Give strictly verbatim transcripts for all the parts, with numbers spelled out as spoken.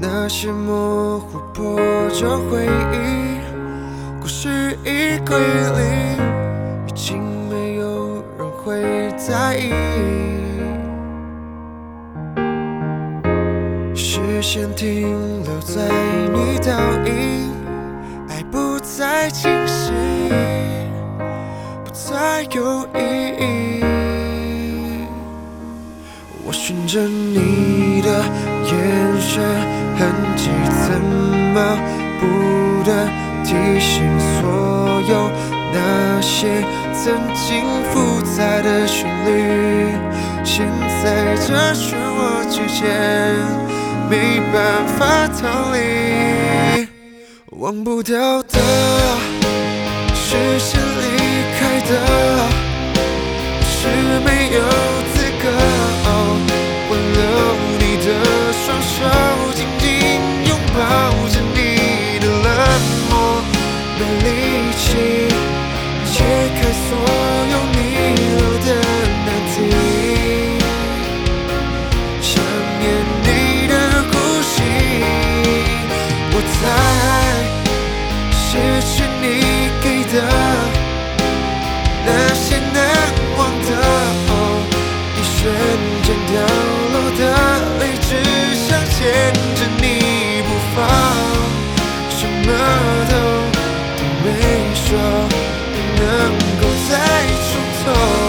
那些模糊破旧回忆，故事已归零，已经没有人会在意。视线停留在你倒影，爱不再清晰，不再有意义。我循着你的眼神痕迹，怎么不得提醒所有那些曾经复杂的旋律，现在这漩涡之间没办法逃离。忘不掉的，是先离开的，是没有资格挽留你的双手，紧紧拥抱着你的冷漠，没力气解开所有逆流的难题。想念你的呼吸，我在失去你给的那些难忘的，哦，一瞬间掉落的泪，只想牵着你不放，什么都都没说，不能够再重头。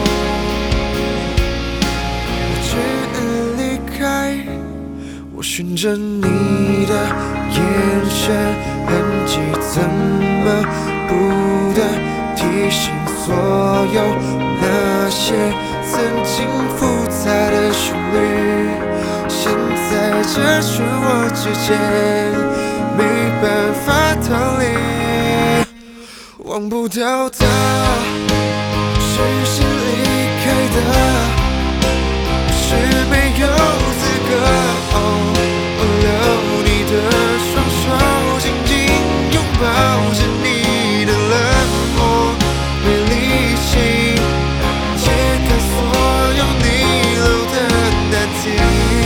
我只离开，我循着你的眼神痕迹，怎么不得提醒所有那些曾经复杂的旋律，现在这漩涡之间没办法逃离。忘不掉的，是先离开的，是没有资格挽留你的双手，紧紧拥抱着你的冷漠，没力气解开所有逆流的难题。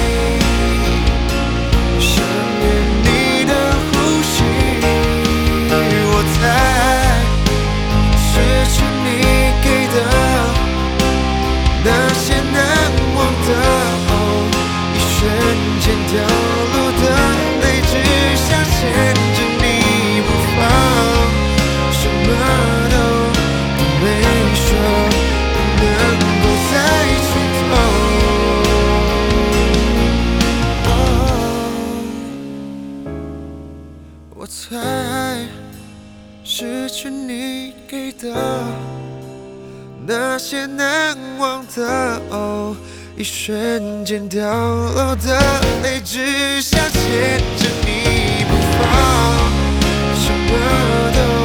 想念你的呼吸，我才失去你给的那些难忘的，哦，一瞬间掉落的泪，只想牵着你不放，什么都都没说，不能够再重头。我才失去你给的那些难忘的，哦，一瞬间掉落的泪，只想牵着你不放，什么都